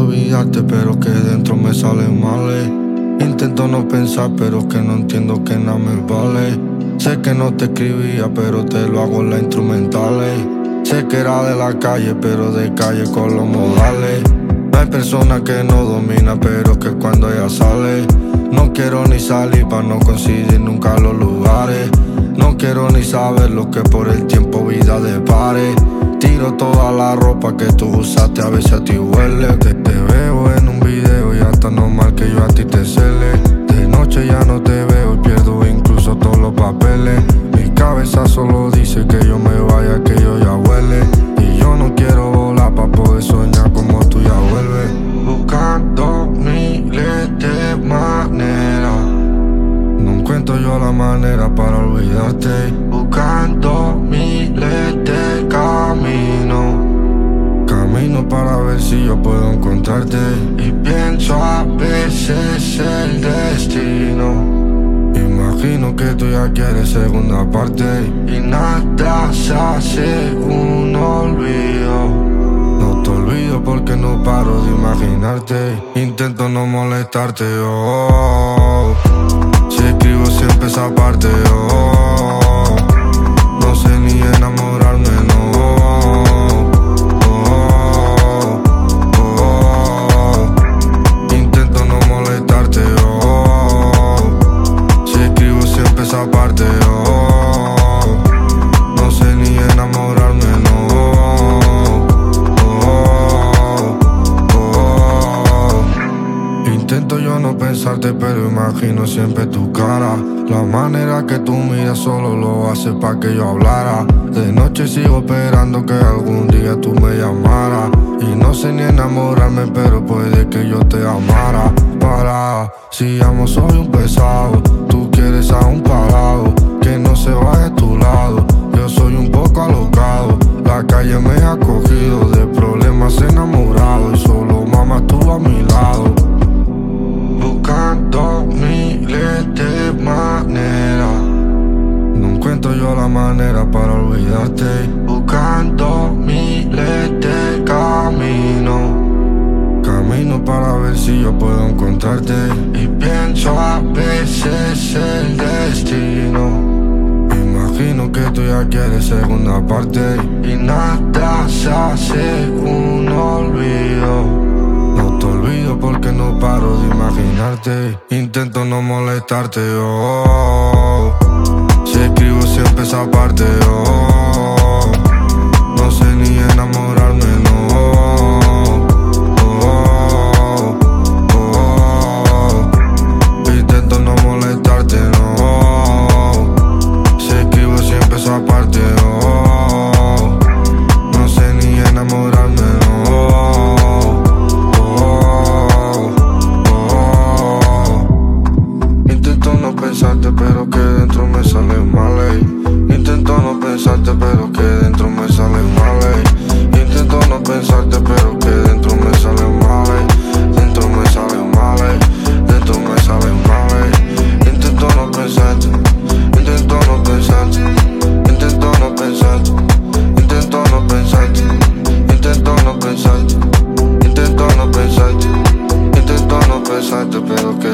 olvidarte, pero que dentro me salen males. Intento no pensar, pero que no entiendo que nada me vale. Sé que no te escribía, pero te lo hago en las instrumentales. Sé que era de la calle, pero de calle con los modales. No hay persona que no domina, pero que cuando ella sale, no quiero ni salir pa' no coincidir nunca los lugares. No quiero ni saber lo que por el tiempo vida depare. Tiro toda la ropa que tú usaste, a ver si a ti huele. Te veo en un video y hasta normal que yo a ti te cele. De noche ya no te veo y pierdo incluso todos los papeles. Mi cabeza solo dice que yo me vaya, que yo ya huele. Y yo no quiero volar pa' poder soñar como tú ya vuelves. Buscando miles de maneras, no encuentro yo la manera para olvidarte. Buscando miles de caminos, camino para ver si yo puedo encontrarte. Y pienso a veces el destino. Imagino que tú ya quieres segunda parte y nada se hace un olvido. No te olvido porque no paro de imaginarte. Intento no molestarte, oh. Si escribo siempre esa parte, oh. No sé ni enamorarme, no. Oh, oh, oh. Intento no molestarte, oh. Si escribo siempre esa parte, oh. No sé ni enamorarme, no. Intento yo no pensarte, pero imagino siempre tu cara. La manera que tú miras solo lo hace pa' que yo hablara. De noche sigo esperando que algún día tú me llamaras. Y no sé ni enamorarme, pero puede que yo te amara. Para, si amo soy un pesado, tú quieres a un parado, que no se vaya a tu lado. Yo soy un poco alocado, la calle me ha cogido, de problemas enamorado y solo mamá estuvo a mi lado. Buscando miles de maneras, no encuentro yo la manera para olvidarte. Buscando miles de caminos, camino para ver si yo puedo encontrarte. Y pienso a veces el destino. Imagino que tú ya quieres segunda parte y nada se hace un olvido. No te olvido porque no paro de imaginarte. Intento no molestarte, oh. Si escribo siempre esa parte, oh. No sé ni enamorarme, no. Oh, oh, oh. Intento no molestarte, no. Si escribo siempre esa parte, oh. No sé ni enamorarme, no. Pensarte, pero que dentro me sale mal, ey. Intento no pensarte, pero que dentro me sale mal, ey. Intento no pensarte, pero que dentro me sale mal, ey. Dentro me sale mal, ey. Dentro me sale mal, ey. Intento no pensarte, intento no pensarte, intento no pensarte, intento no pensarte, intento no pensarte, intento no pensarte, intento no pensarte, pero que